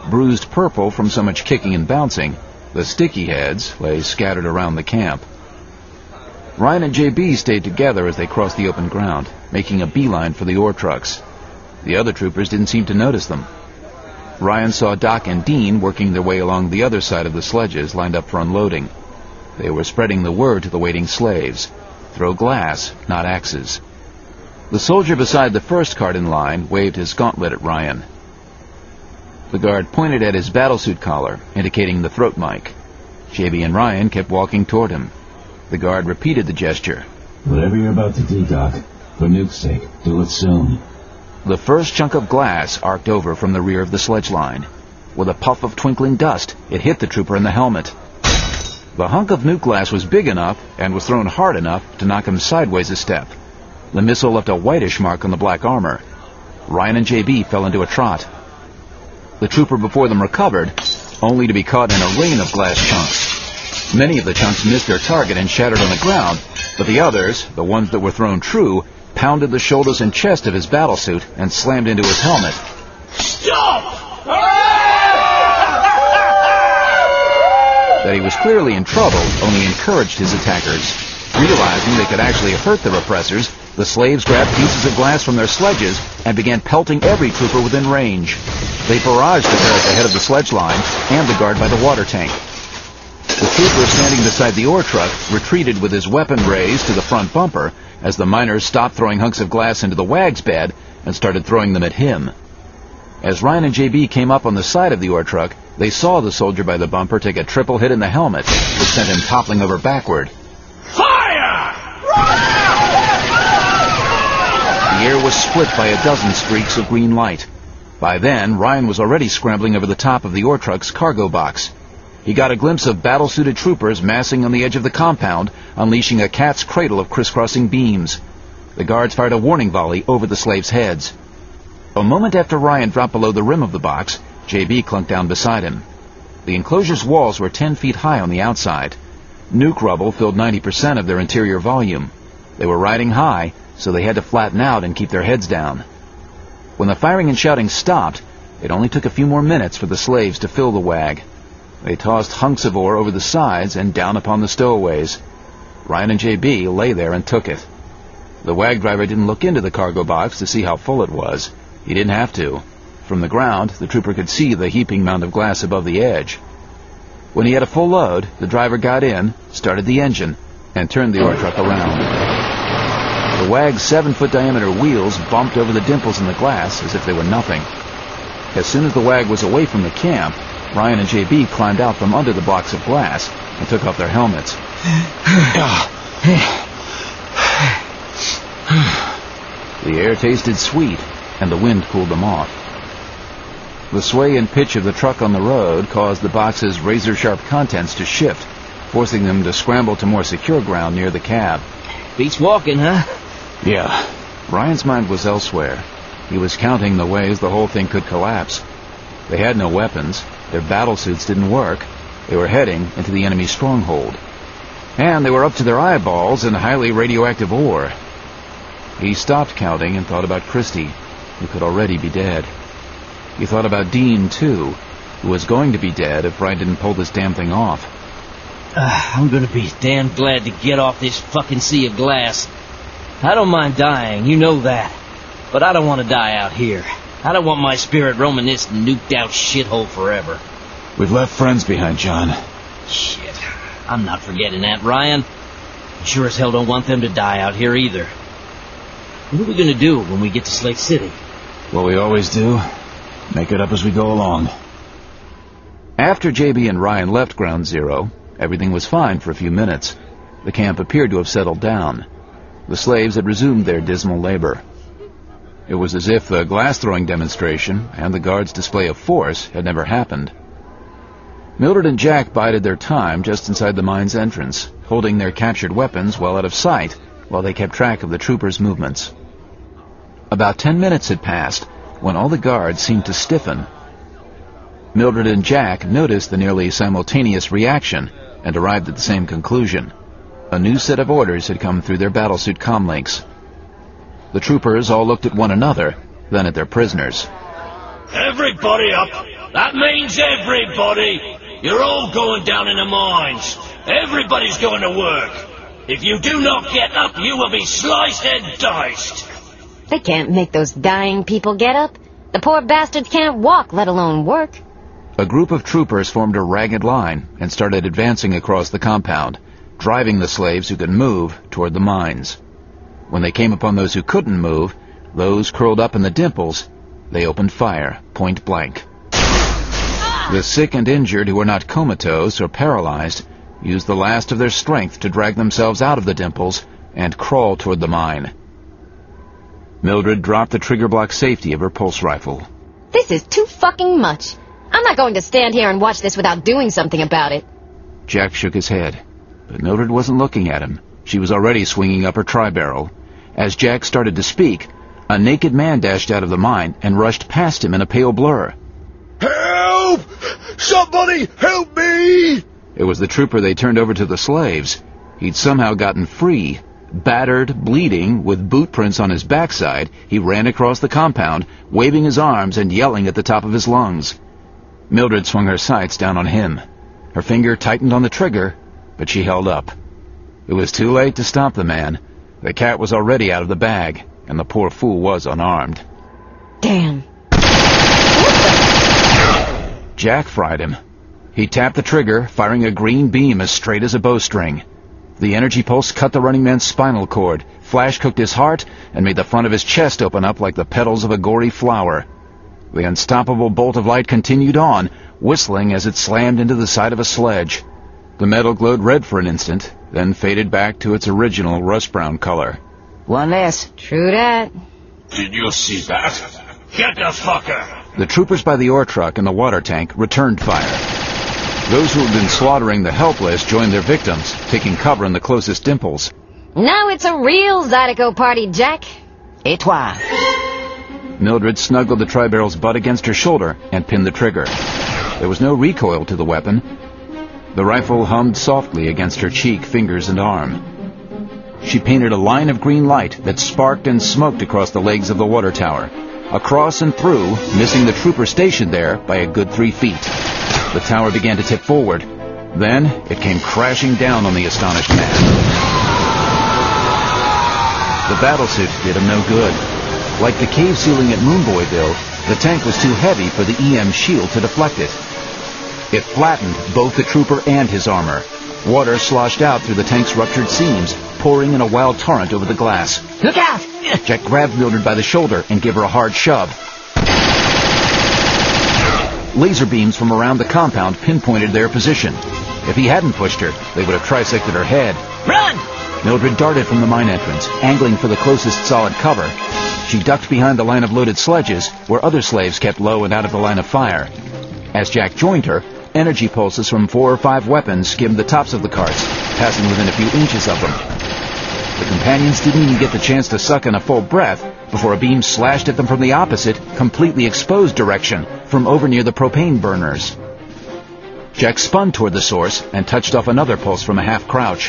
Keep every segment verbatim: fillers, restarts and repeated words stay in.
Bruised purple from so much kicking and bouncing, the sticky heads lay scattered around the camp. Ryan and J B stayed together as they crossed the open ground, making a beeline for the ore trucks. The other troopers didn't seem to notice them. Ryan saw Doc and Dean working their way along the other side of the sledges lined up for unloading. They were spreading the word to the waiting slaves. Throw glass, not axes. The soldier beside the first cart in line waved his gauntlet at Ryan. The guard pointed at his battlesuit collar, indicating the throat mic. J B and Ryan kept walking toward him. The guard repeated the gesture. Whatever you're about to do, Doc, for Nuke's sake, do it soon. The first chunk of glass arced over from the rear of the sledge line. With a puff of twinkling dust, it hit the trooper in the helmet. The hunk of nuke glass was big enough and was thrown hard enough to knock him sideways a step. The missile left a whitish mark on the black armor. Ryan and J B fell into a trot. The trooper before them recovered, only to be caught in a rain of glass chunks. Many of the chunks missed their target and shattered on the ground, but the others, the ones that were thrown true, pounded the shoulders and chest of his battlesuit and slammed into his helmet. Stop! That he was clearly in trouble only encouraged his attackers. Realizing they could actually hurt the repressors, the slaves grabbed pieces of glass from their sledges and began pelting every trooper within range. They barraged the pair at the head of the sledge line and the guard by the water tank. The trooper standing beside the ore truck retreated with his weapon raised to the front bumper as the miners stopped throwing hunks of glass into the wag's bed and started throwing them at him. As Ryan and J B came up on the side of the ore truck, they saw the soldier by the bumper take a triple hit in the helmet, which sent him toppling over backward. Fire! The air was split by a dozen streaks of green light. By then, Ryan was already scrambling over the top of the ore truck's cargo box. He got a glimpse of battle-suited troopers massing on the edge of the compound, unleashing a cat's cradle of crisscrossing beams. The guards fired a warning volley over the slaves' heads. A moment after Ryan dropped below the rim of the box, J B clunked down beside him. The enclosure's walls were ten feet high on the outside. Nuke rubble filled ninety percent of their interior volume. They were riding high, so they had to flatten out and keep their heads down. When the firing and shouting stopped, it only took a few more minutes for the slaves to fill the wag. They tossed hunks of ore over the sides and down upon the stowaways. Ryan and J B lay there and took it. The wag driver didn't look into the cargo box to see how full it was. He didn't have to. From the ground, the trooper could see the heaping mound of glass above the edge. When he had a full load, the driver got in, started the engine, and turned the ore truck around. The wag's seven-foot diameter wheels bumped over the dimples in the glass as if they were nothing. As soon as the wag was away from the camp, Ryan and J B climbed out from under the blocks of glass and took off their helmets. The air tasted sweet, and the wind cooled them off. The sway and pitch of the truck on the road caused the box's razor-sharp contents to shift, forcing them to scramble to more secure ground near the cab. Beats walking, huh? Yeah. Ryan's mind was elsewhere. He was counting the ways the whole thing could collapse. They had no weapons. Their battlesuits didn't work. They were heading into the enemy stronghold. And they were up to their eyeballs in highly radioactive ore. He stopped counting and thought about Christy, who could already be dead. He thought about Dean, too, who was going to be dead if Ryan didn't pull this damn thing off. Uh, I'm gonna be damn glad to get off this fucking sea of glass. I don't mind dying, you know that. But I don't want to die out here. I don't want my spirit roaming this nuked-out shithole forever. We've left friends behind, John. Shit. I'm not forgetting that, Ryan. Sure as hell don't want them to die out here either. What are we gonna do when we get to Slate City? What we always do. Make it up as we go along. After J B and Ryan left Ground Zero, everything was fine for a few minutes. The camp appeared to have settled down. The slaves had resumed their dismal labor. It was as if the glass-throwing demonstration and the guards' display of force had never happened. Mildred and Jack bided their time just inside the mine's entrance, holding their captured weapons well out of sight while they kept track of the troopers' movements. About ten minutes had passed when all the guards seemed to stiffen. Mildred and Jack noticed the nearly simultaneous reaction and arrived at the same conclusion. A new set of orders had come through their battlesuit comlinks. The troopers all looked at one another, then at their prisoners. Everybody up That means everybody. You're all going down in the mines. Everybody's going to work. If you do not get up, you will be sliced and diced. They can't make those dying people get up. The poor bastards can't walk, let alone work. A group of troopers formed a ragged line and started advancing across the compound, driving the slaves who could move toward the mines. When they came upon those who couldn't move, those curled up in the dimples, they opened fire, point blank. The sick and injured who were not comatose or paralyzed used the last of their strength to drag themselves out of the dimples and crawl toward the mine. Mildred dropped the trigger block safety of her pulse rifle. This is too fucking much. I'm not going to stand here and watch this without doing something about it. Jack shook his head, but Mildred wasn't looking at him. She was already swinging up her tri-barrel. As Jack started to speak, a naked man dashed out of the mine and rushed past him in a pale blur. Help! Somebody help me! It was the trooper they turned over to the slaves. He'd somehow gotten free. Battered, bleeding, with boot prints on his backside, he ran across the compound, waving his arms and yelling at the top of his lungs. Mildred swung her sights down on him. Her finger tightened on the trigger, but she held up. It was too late to stop the man. The cat was already out of the bag, and the poor fool was unarmed. Damn. Jack fried him. He tapped the trigger, firing a green beam as straight as a bowstring. The energy pulse cut the running man's spinal cord, flash-cooked his heart, and made the front of his chest open up like the petals of a gory flower. The unstoppable bolt of light continued on, whistling as it slammed into the side of a sledge. The metal glowed red for an instant, then faded back to its original rust-brown color. One less. True that. Did you see that? Get the fucker! The troopers by the ore truck and the water tank returned fire. Those who had been slaughtering the helpless joined their victims, taking cover in the closest dimples. Now it's a real Zydeco party, Jack. Et toi? Mildred snuggled the tri-barrel's butt against her shoulder and pinned the trigger. There was no recoil to the weapon. The rifle hummed softly against her cheek, fingers, and arm. She painted a line of green light that sparked and smoked across the legs of the water tower, across and through, missing the trooper stationed there by a good three feet. The tower began to tip forward. Then it came crashing down on the astonished man. The battlesuit did him no good. Like the cave ceiling at Moonboyville, the tank was too heavy for the E M shield to deflect it. It flattened both the trooper and his armor. Water sloshed out through the tank's ruptured seams, pouring in a wild torrent over the glass. Look out! Jack grabbed Mildred by the shoulder and gave her a hard shove. Laser beams from around the compound pinpointed their position. If he hadn't pushed her, they would have trisected her head. Run! Mildred darted from the mine entrance, angling for the closest solid cover. She ducked behind the line of loaded sledges, where other slaves kept low and out of the line of fire. As Jack joined her, energy pulses from four or five weapons skimmed the tops of the carts, passing within a few inches of them. The companions didn't even get the chance to suck in a full breath before a beam slashed at them from the opposite, completely exposed direction, from over near the propane burners. Jack spun toward the source and touched off another pulse from a half-crouch.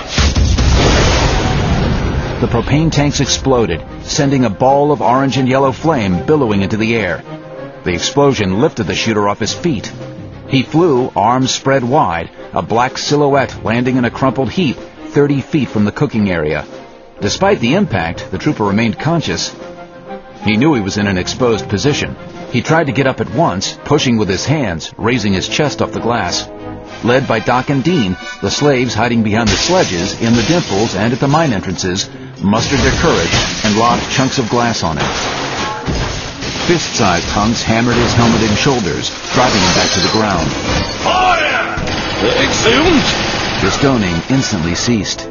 The propane tanks exploded, sending a ball of orange and yellow flame billowing into the air. The explosion lifted the shooter off his feet. He flew, arms spread wide, a black silhouette landing in a crumpled heap thirty feet from the cooking area. Despite the impact, the trooper remained conscious. He knew he was in an exposed position. He tried to get up at once, pushing with his hands, raising his chest off the glass. Led by Doc and Dean, the slaves hiding behind the sledges, in the dimples, and at the mine entrances, mustered their courage and lobbed chunks of glass on him. Fist-sized hunks hammered his helmet and shoulders, driving him back to the ground. Fire! Exhumed! The stoning instantly ceased.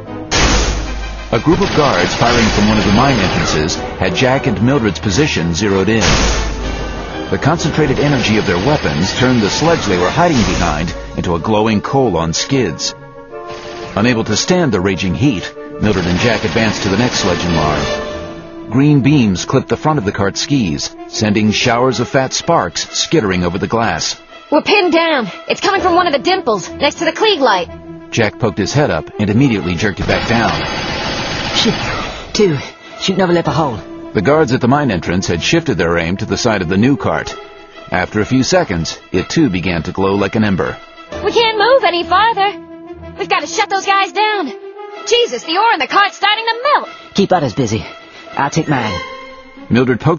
A group of guards firing from one of the mine entrances had Jack and Mildred's position zeroed in. The concentrated energy of their weapons turned the sledge they were hiding behind into a glowing coal on skids. Unable to stand the raging heat, Mildred and Jack advanced to the next sledge in line. Green beams clipped the front of the cart skis, sending showers of fat sparks skittering over the glass. We're pinned down. It's coming from one of the dimples, next to the Klieg light. Jack poked his head up and immediately jerked it back down. Shit. Two. Shooting over lip a hole. The guards at the mine entrance had shifted their aim to the side of the new cart. After a few seconds, it too began to glow like an ember. We can't move any farther. We've got to shut those guys down. Jesus, the ore in the cart's starting to melt. Keep others busy. I'll take mine. Mildred poked